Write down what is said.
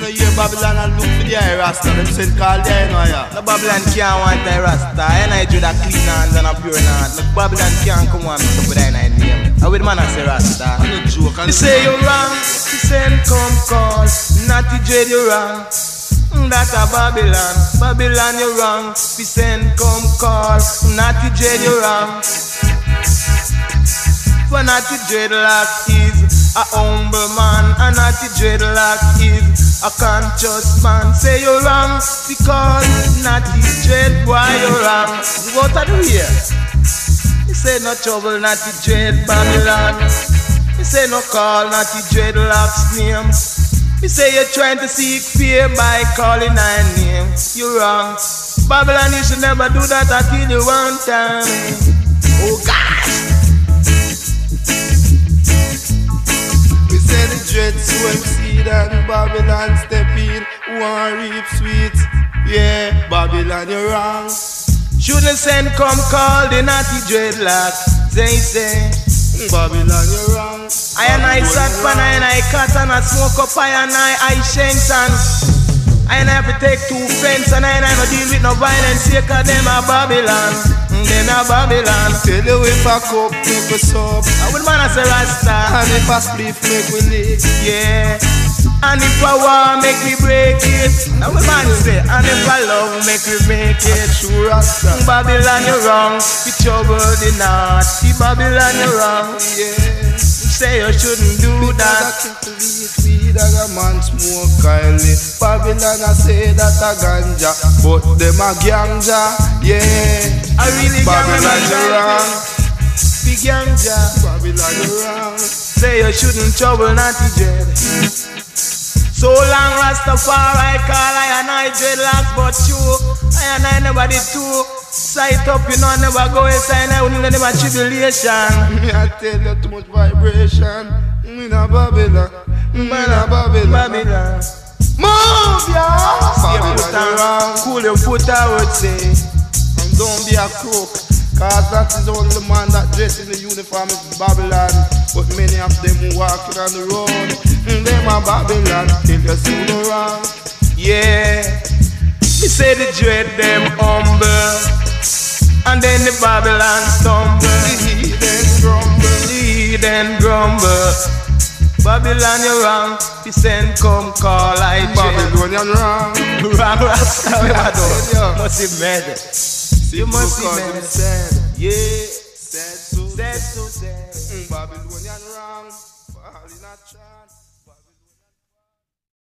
know hear Babylon and look for the eye rasta. Them send call there, you know, yeah. No Babylon can't want a rasta. And I dread a clean hands and a pure heart. No Babylon can't come and mix up with I name. I with man I say rasta. I'm no joke. You say you wrong, you send come call. Natty dread you wrong. That a Babylon, Babylon you wrong. We send come call. Natty dread you wrong. For Natty dreadlock is a humble man, and Natty dreadlock is a conscious man. Say you wrong because Natty dread, boy you wrong. You go to the way. He say no trouble, Natty dread Babylon. He say no call, Natty dreadlock's name. He say you're trying to seek fear by calling my name. You wrong, Babylon. You should never do that until you want time. Oh gosh. Say the dread sow seed and Babylon step in, one reap sweet. Yeah, Babylon you're wrong. Shouldn't send come call the Natty dreadlock. They say Babylon you're wrong. I and I sat pan, I and I cut and I smoke up, I and I shanks and I have to take 2 fence and I no deal with no violence. Here cause them a Babylon, them a Babylon. Tell you if a cup make us up, I would man I say rasta. and if a spliff make we lick. Yeah. And if I war make me break it. I would man say. And if I love make me make it. True rasta. Babylon you're wrong. We trouble the naughty. Babylon you're wrong. Yeah. Say you shouldn't do Because that. I can't believe weed and a man smoke Kylie. Babylon I say that a ganja, but them a ganja. Yeah. I really Babylon you're wrong. Big ganja. Babylon you're wrong. Say you shouldn't trouble Natty dread. So long Rastafari call I and I dreadlocks, but you I and I never did too. Sight up, you know, never go inside, I wouldn't let them a tribulation. Me I tell you too much vibration. Me na Babylon, me na Babylon. Babylon. Move ya! Babylon, Babylon wrong. cool your foot, I would say. And don't be a crook, cause that is the only man that dress in the uniform is Babylon. But many of them walking on the road, them are Babylon. Till you see the wrong. Yeah. Me say the dread them humble, and then the Babylon stumble. Lead and grumble. Babylon you're wrong. We send come call I Babylonian wrong. Wrong Rasta. Must be mad. You must be mad. Yeah. Said so. Said so sad. Babylonian wrong. Fall in a chance.